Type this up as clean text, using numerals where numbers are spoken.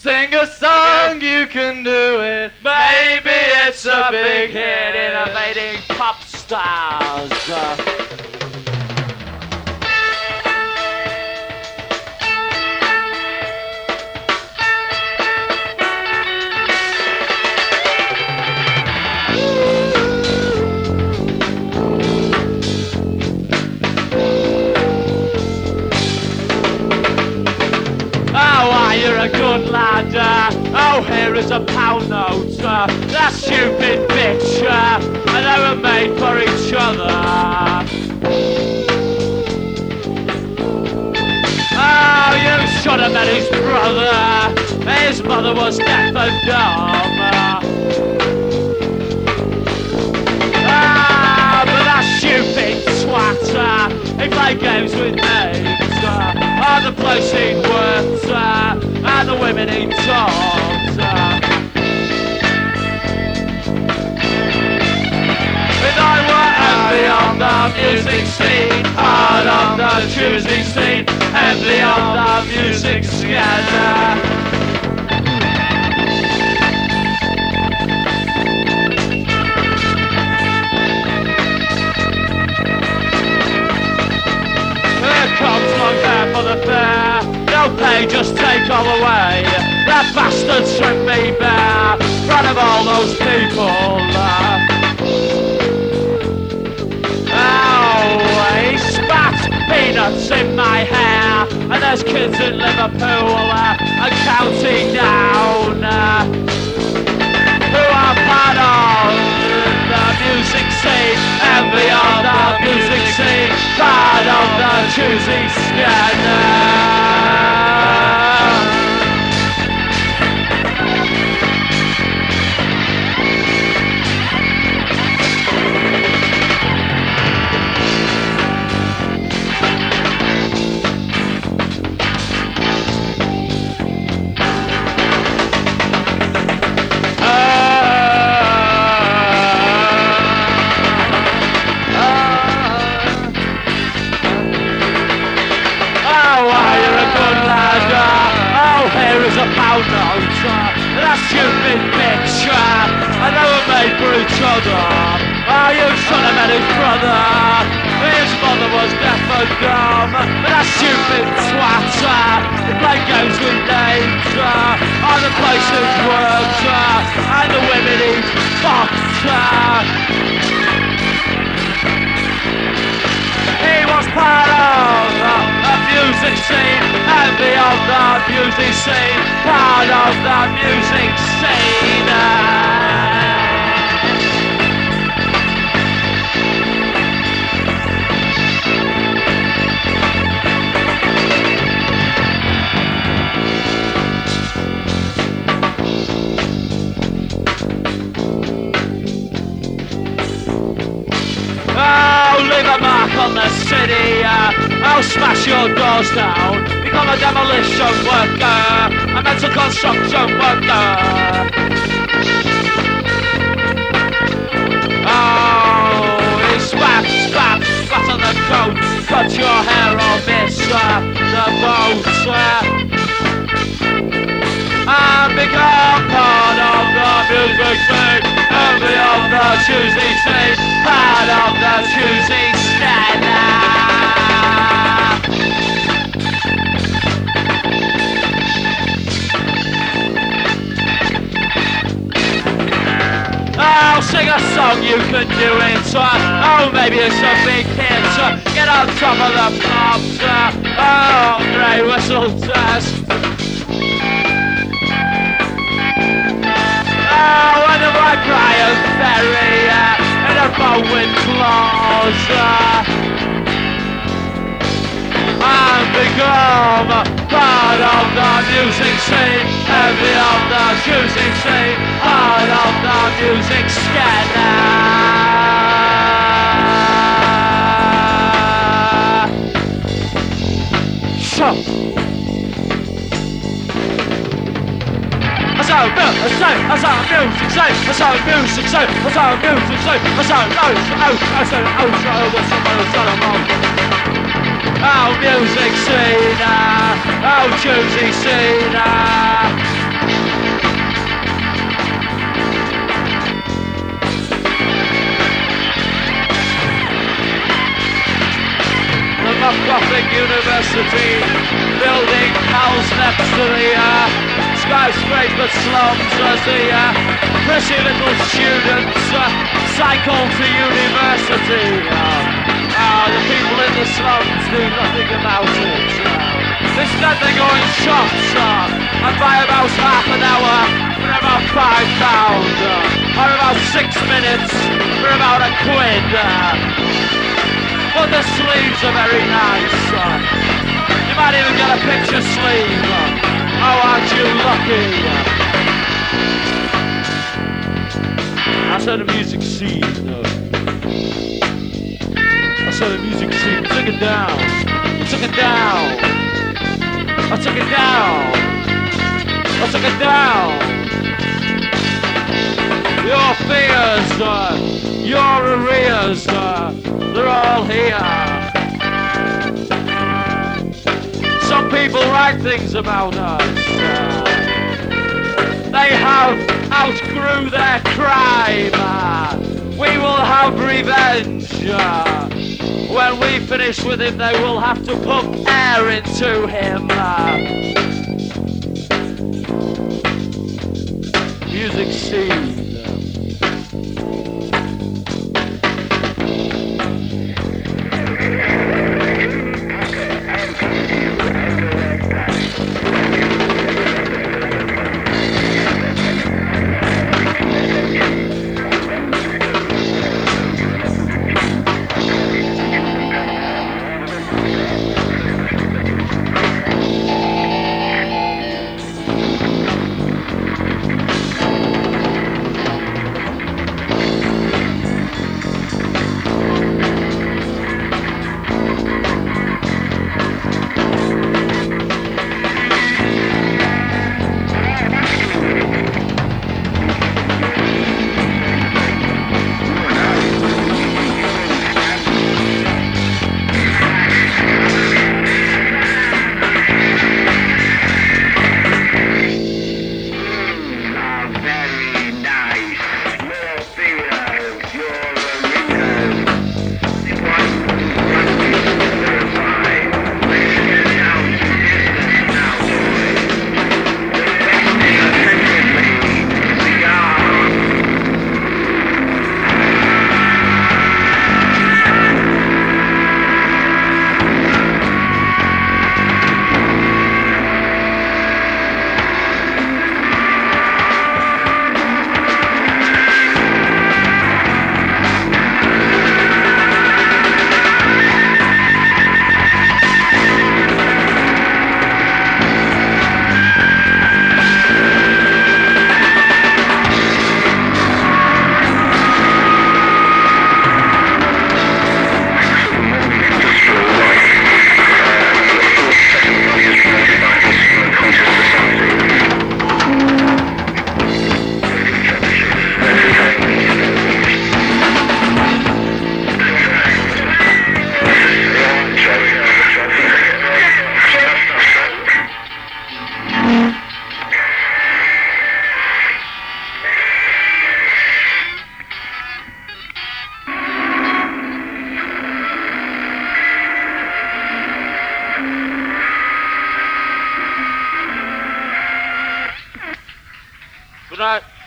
Sing a song, you can do it. Maybe it's a big hit. Innovating pop stars. You're a good lad, oh here is a pound note, that stupid bitch, and they were made for each other. Oh, you should have met his brother, his mother was deaf and dumb. Ah, but that stupid twat, he played games with names. The place he worked, and the women he talked. If I were envy on the music scene, hard on the choosing scene, envy on the music scanner. Comes long hair for the fair, no pay, just take all away. That bastard stripped me bare, in front of all those people. Oh, he spat peanuts in my hair, and there's kids in Liverpool and County Down who are part of the music scene, and beyond the music scene, part of the choosy scanner. That stupid bitch, and they were made for each other. Oh, you should have met his brother, his mother was deaf and dumb. But that stupid twat, he played games with names, on the places worked, and the women he fucked. He was part of the music scene, and beyond the music scene, part of the music scene. Leave a mark on the city, I'll smash your doors down. Become a demolition worker, a mental construction worker. Oh, he spat on the coat, cut your hair or miss the boat. And become part of the music scene, and beyond the choosy scene, part of the choosy scanner. Oh, sing a song, you can do it. Oh, maybe it's a big hit. Get on top of the pops. Oh, grey whistle test. Oh, and a white Brian Ferry in a boat with claws, and become part of the music scene, and beyond the choosing scene, part of the music scanner. So. Oh, music scene, oh, choosy scene. graffiti, building house next to the skyscraper slums as the pretty little students cycle to university. The people in the slums do nothing about it. Instead they go in shops and buy about half an hour for about £5, or about 6 minutes for about £1. But the sleeves are very nice. You might even get a picture sleeve. Oh, aren't you lucky? I said a music scene. I said a music scene. Took it down. Took it down. I took it down. I took it down. Your fears, your arrears, they're all here. Some people write things about us. They have outgrew their crime. We will have revenge. When we finish with him, they will have to pump air into him. Music scene. Good night.